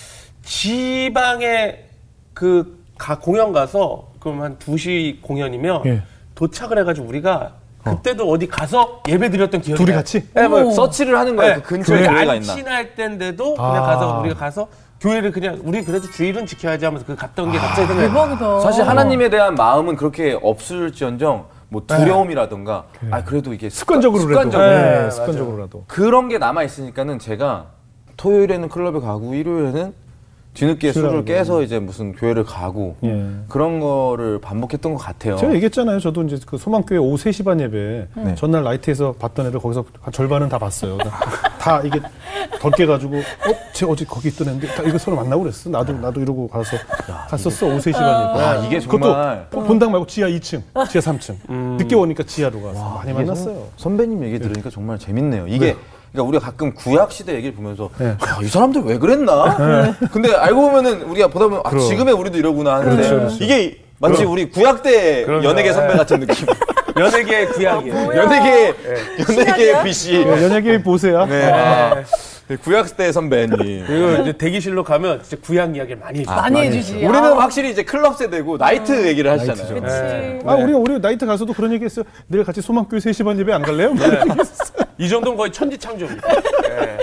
지방에 그 가, 공연 가서 그럼 한 두 시 공연이면 예. 도착을 해가지고 우리가 그때도 어디 가서 예배 드렸던 기억이 둘이 나요. 같이? 네, 뭐 서치를 하는 거예요. 네, 그 근처에 교회 교회가 안 있나. 친할 때인데도 아. 그냥 가서 우리가 가서 교회를 그냥 우리 그래도 주일은 지켜야지 하면서 그 갔던 게 갑자기 생각이 나요. 대박이다. 사실 하나님에 대한 마음은 그렇게 없을지언정 뭐 두려움이라던가 아 그래도 이게 습관적으로라도. 습관적으로 네, 네, 습관적으로라도. 그런 게 남아 있으니까는 제가 토요일에는 클럽에 가고 일요일에는 뒤늦게 술을 술하고. 깨서 이제 무슨 교회를 가고 예. 그런 거를 반복했던 것 같아요. 제가 얘기했잖아요. 저도 이제 그 소망교회 오후 세 시 반 예배 네. 전날 라이트에서 봤던 애들 거기서 절반은 다 봤어요. 다 이게 덜 깨가지고 어? 쟤 어제 거기 있던 애인데 다 이거 서로 만나고 그랬어. 나도 나도 이러고 가서 갔었어. 오후 세 시 반 예배. 와, 이게 정말 그것도 본당 말고 지하 이 층, 지하 삼 층. 늦게 오니까 지하로 가서 많이 이게 만났어요. 선- 선배님 얘기 들으니까 정말 재밌네요. 이게 그러니까 우리가 가끔 구약 시대 얘기를 보면서 네. 야, 이 사람들 왜 그랬나? 근데 알고 보면은 우리가 보다 보면 아, 그럼. 지금의 우리도 이러구나 하는데 그렇죠, 그렇죠. 이게 마치 우리 구약 때 그럼요. 연예계 선배 같은 느낌. 연예계의 구약이에요. 연예계 연예계 신학이야? 비씨. 예, 연예계 보세요. 네. 구약 때 선배님. 그리고 이제 대기실로 가면 진짜 구약 이야기를 많이 해주죠. 많이 해주지. 우리는 아. 확실히 이제 클럽 세대고 나이트 얘기를 하시잖아요. 나이트죠. 그치. 네. 아, 우리 우리 나이트 가서도 그런 얘기했어요. 내일 같이 소망교회 세 시 반 예배 안 갈래요? 이 정도면 거의 천지창조입니다. 네.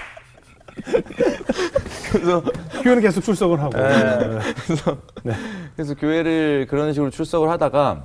그래서 교회는 계속 출석을 하고. 네. 그래서 교회를 그런 식으로 출석을 하다가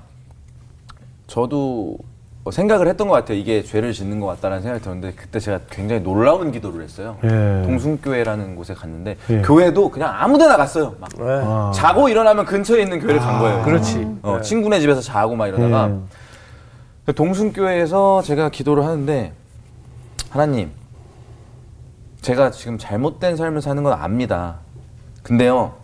저도 생각을 했던 것 같아요. 이게 죄를 짓는 것 같다는 생각이 들었는데 그때 제가 굉장히 놀라운 기도를 했어요. 예. 동순교회라는 곳에 갔는데 예. 교회도 그냥 아무데나 갔어요. 막 네. 아. 자고 일어나면 근처에 있는 교회를 간 거예요. 그렇지. 어, 친구네 집에서 자고 막 이러다가 예. 동순교회에서 제가 기도를 하는데 하나님 제가 지금 잘못된 삶을 사는 건 압니다. 근데요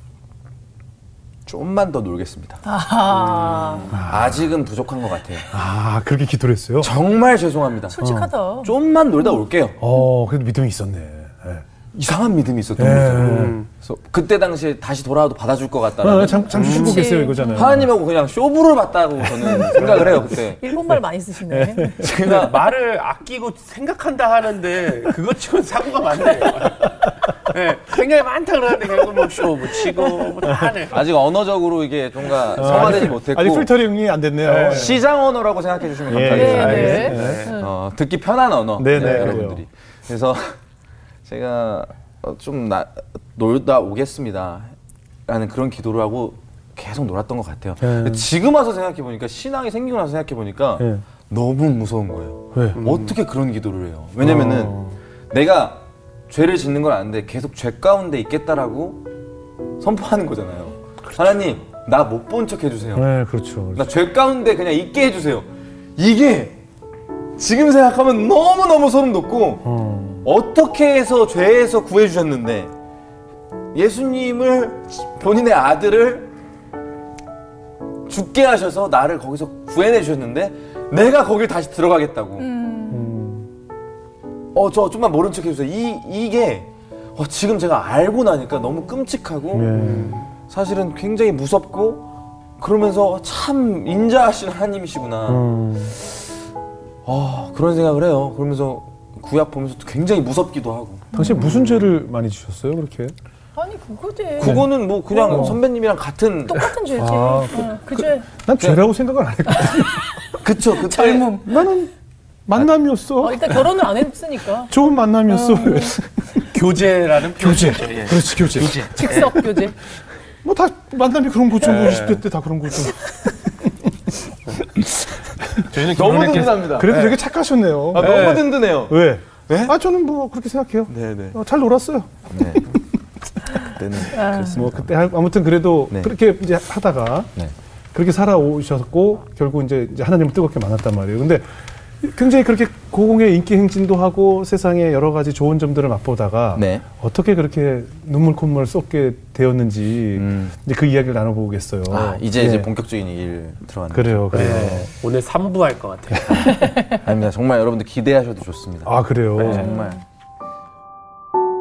좀만 더 놀겠습니다. 아, 아직은 부족한 것 같아요. 아, 그렇게 기도를 했어요? 정말 죄송합니다. 솔직하다. 좀만 놀다 올게요. 어, 그래도 믿음이 있었네. 예. 이상한 믿음이 있었던 예. 거죠. 음. 그래서 그때 당시에 다시 돌아와도 받아줄 것 같다는 아, 잠, 잠시 쉬고 그치. 계세요 이거잖아요. 하나님하고 그냥 쇼부를 봤다고 저는 생각을 해요 그때. 일본말 많이 쓰시네. 제가 말을 아끼고 생각한다 하는데 그것 치고는 사고가 많네요. 네, 생각이 많다 그러는데 결국 뭐 쇼 붙이고 뭐다 하네. 아직 언어적으로 이게 뭔가 성화되지 못했고 아직 필터링이 안 됐네요. 시장 언어라고 생각해 주시면 예, 감사하겠습니다. 네, 알겠습니다. 어, 듣기 편한 언어 네, 네, 여러분들이. 그래서 제가 어, 좀 나, 놀다 오겠습니다 라는 그런 기도를 하고 계속 놀았던 것 같아요. 네. 근데 지금 와서 생각해 보니까 신앙이 생기고 나서 생각해 보니까 네. 너무 무서운 거예요. 왜? 어떻게 그런 기도를 해요? 왜냐면은 어. 내가 죄를 짓는 건 아는데 계속 죄 가운데 있겠다라고 선포하는 거잖아요. 하나님 나 못 본 척 해주세요. 네, 그렇죠. 나 죄 가운데 그냥 있게 해주세요. 이게 지금 생각하면 너무너무 소름 돋고 어. 어떻게 해서 죄에서 구해주셨는데 예수님을 본인의 아들을 죽게 하셔서 나를 거기서 구해내 주셨는데 내가 거길 다시 들어가겠다고. 어, 저 좀만 모른 척 해주세요. 이, 이게 어, 지금 제가 알고 나니까 너무 끔찍하고 네. 사실은 굉장히 무섭고 그러면서 참 인자하신 하나님이시구나. 음. 아, 그런 생각을 해요. 그러면서 구약 보면서 굉장히 무섭기도 하고. 당신 무슨 죄를 많이 지셨어요, 그렇게? 아니 그거지. 그거는 뭐 그냥 어. 선배님이랑 같은. 똑같은 죄지. 아, 응, 그 죄. 난 죄라고 생각을 안 했거든. 그쵸, 그때. 젊음. 나는 만남이었어. 어, 일단 결혼을 안 했으니까. 좋은 만남이었어. 교제라는 교제. 표현이죠. 예. 그렇지, 교제. 즉석 교제. 뭐 다 만남이 그런 거죠. 뭐 이십 대 때 다 그런 거죠. 저희는 너무 결혼했겠- 든든합니다. 그래도 되게 착하셨네요. 아, 네. 너무 든든해요. 왜? 네? 아, 저는 뭐 그렇게 생각해요. 네네. 어, 잘 놀았어요. 네. 그때는 그랬습니다. 뭐 그때 하- 아무튼 그래도 네. 그렇게 이제 하다가 네. 그렇게 살아오셨고 결국 이제, 이제 하나님을 뜨겁게 만났단 말이에요. 근데 굉장히 그렇게 고공의 인기 행진도 하고 세상에 여러 가지 좋은 점들을 맛보다가 네. 어떻게 그렇게 눈물 콧물 쏟게 되었는지 음. 이제 그 이야기를 나눠보겠어요. 아, 이제 예. 이제 본격적인 얘기를 들어가는 그래요, 그래요. 네. 오늘 삼 부 할 것 같아요. 아닙니다. 정말 여러분들 기대하셔도 좋습니다. 아, 그래요. 정말.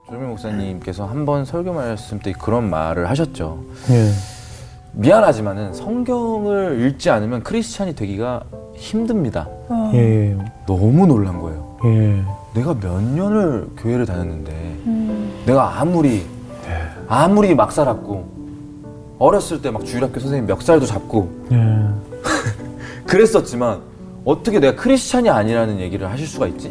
조정민 목사님께서 한 번 설교 말씀 때 그런 말을 하셨죠. 예. 미안하지만은 성경을 읽지 않으면 크리스찬이 되기가 힘듭니다. 어. 예. 너무 놀란 거예요. 예. 내가 몇 년을 교회를 다녔는데 음. 내가 아무리 아무리 막 살았고 어렸을 때 막 주일학교 선생님 멱살도 잡고 예. 그랬었지만 어떻게 내가 크리스찬이 아니라는 얘기를 하실 수가 있지?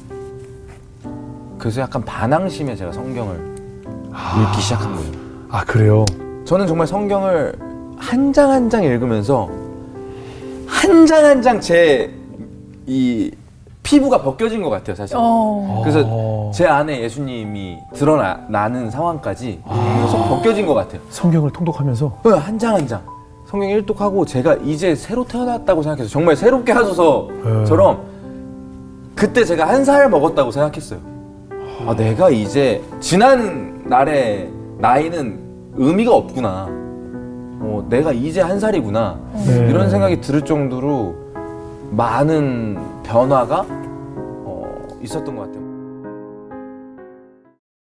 그래서 약간 반항심에 제가 성경을 읽기 시작한 거예요. 아, 그래요? 저는 정말 성경을 한 장 한 장 읽으면서 한 장 한 장 제 이 피부가 벗겨진 것 같아요, 사실. 어. 그래서 어. 제 안에 예수님이 드러나는 상황까지 계속 벗겨진 것 같아요. 성경을 통독하면서 한 장 한 장 성경 일독하고 제가 이제 새로 태어났다고 생각해서 정말 새롭게 하소서처럼 그때 제가 한 살 먹었다고 생각했어요. 아, 내가 이제 지난 날의 나이는 의미가 없구나. 어, 내가 이제 한 살이구나. 네. 이런 생각이 들 정도로 많은 변화가 어, 있었던 것 같아요.